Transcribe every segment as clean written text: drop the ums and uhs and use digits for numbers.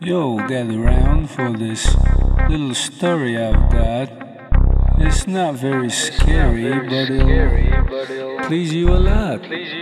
Yo, gather round for this little story I've got. It's not very scary, but it'll please you a lot.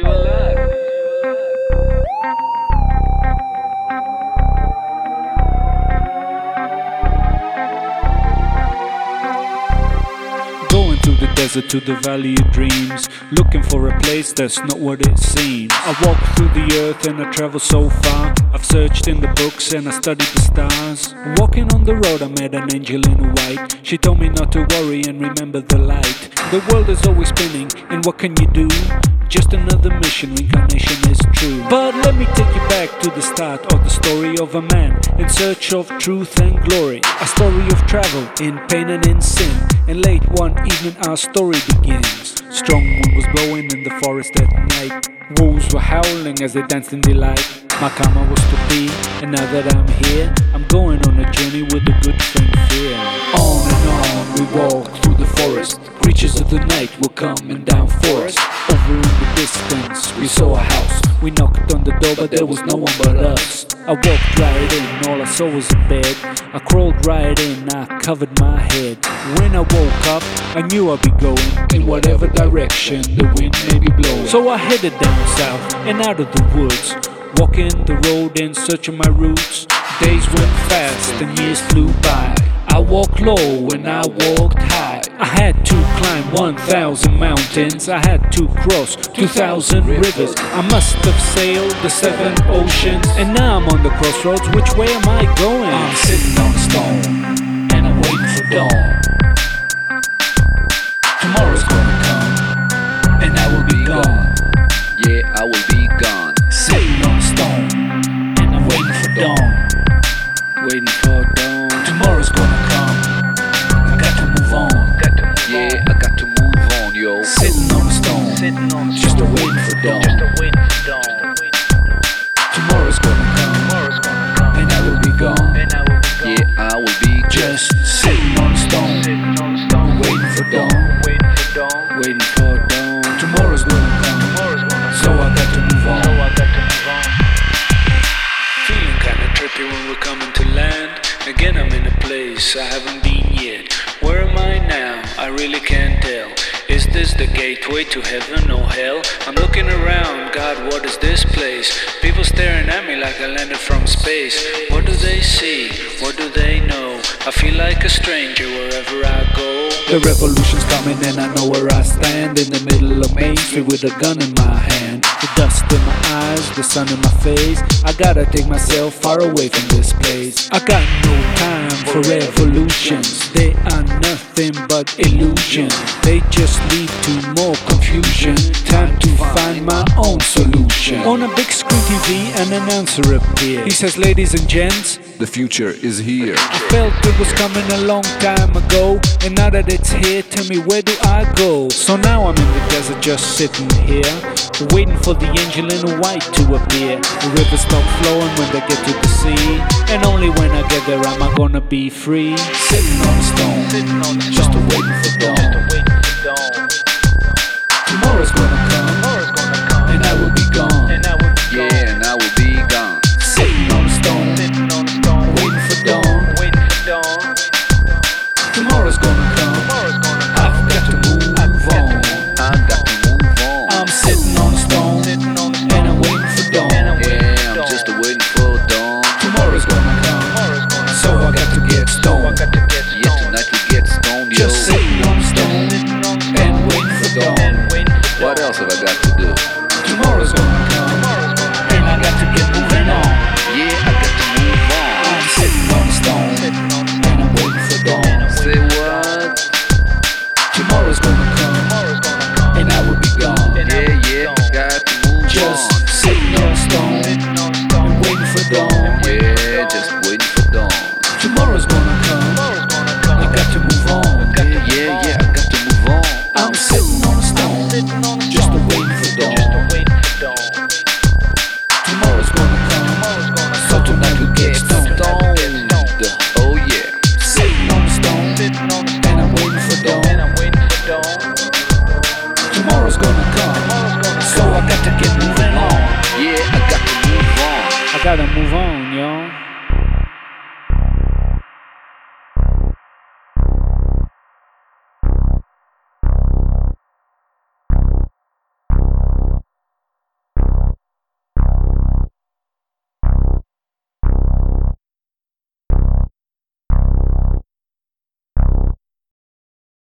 Going through the desert to the valley of dreams, looking for a place that's not what it seems. I walk through the earth and I travel so far. I've searched in the books and I studied the stars. Walking on the road I met an angel in white. She told me not to worry and remember the light. The world is always spinning, and what can you do? Just another mission, reincarnation is true. But let me take you back to the start of the story of a man in search of truth and glory. A story of travel in pain and in sin. And late one evening our story begins. Strong wind was blowing in the forest at night. Wolves were howling as they danced in delight. My karma was to be, and now that I'm here, I'm going on a journey with a good friend Fear. On and on we walk through the forest. Creatures of the night were coming down for us. Over in the distance we saw a house. We knocked on the door but there was no one but us. I walked right in, all I saw was a bed. I crawled right in, I covered my head. When I woke up, I knew I'd be going in whatever direction the wind may be blowing. So I headed down south and out of the woods, walking the road in search of my roots. Days went fast and years flew by. I walked low and I walked high. I had to climb 1,000 mountains. I had to cross 2,000 rivers. I must have sailed the 7 oceans. And now I'm on the crossroads. Which way am I going? I'm sitting on a stone and I'm waiting for dawn. Tomorrow's gonna come and I will be gone. Yeah, I will be gone. Sitting on a stone and I'm waiting for dawn. Waiting for dawn. Tomorrow's gonna come. I got to move on. Yeah, I got to move on, yo. Sitting on a stone, just a waiting for dawn. Tomorrow's gonna come, and I will be gone. Yeah, I will be Just sitting on a stone, waiting for dawn. waiting for dawn. Tomorrow's gonna come, so I got to move on. Feeling kinda trippy when we're coming to land. Again I'm in a place I haven't been yet. Where am I now? I really can't tell. Is this the gateway to heaven or hell? I'm looking around, God, what is this place? People staring at me like I landed from space. What do they see? What do they know? I feel like a stranger wherever I go. The revolution's coming and I know where I stand. In the middle of Main Street with a gun in my hand. The dust in my eyes, the sun in my face. I gotta take myself far away from this place. I got no time for revolutions. They are nothing but illusions. They just lead to more confusion. Time to find my own solution. On a big screen TV an announcer appeared. He says, ladies and gents, The future is here. I felt it was coming a long time ago, and now that it's here, tell me, where do I go? So now I'm in the desert just sitting here, waiting for the angel in white to appear. The rivers stop flowing when they get to the sea, and only when I get there am I gonna be free. Sitting on a stone, just a waiting for dawn. Tomorrow's gonna come, and I will be gone. Yeah, and I will be gone. Sitting on a stone, waiting for dawn. Tomorrow's gonna come, I've got to move on. I got to move on. I'm sitting on a stone, and I'm waiting for dawn. Yeah, I'm just waiting for dawn. Tomorrow's gonna come, so I got to get stoned. Yeah, tonight we get stoned, yo. Just sitting on a stone, and waiting for dawn. What else have I got to do? Tomorrow's gonna come, and I got to get moving on. Yeah, I got to move on. I'm sitting on a stone, and I'm waiting for dawn. Say what? Tomorrow's gonna come, and I will be gone. Yeah, got to move Just on. sitting on a stone, and waiting for dawn. Yeah, just waiting for dawn. Tomorrow's gonna come, I got to move on. Yeah, I got to move on. I'm sitting on a stone, just a waiting for dawn. Tomorrow's gonna come, so tonight we get stoned. Oh yeah. Sitting on a stone, and I'm waiting for dawn. Tomorrow's gonna come, so I got to get moving on. Yeah, I got to move on. I gotta move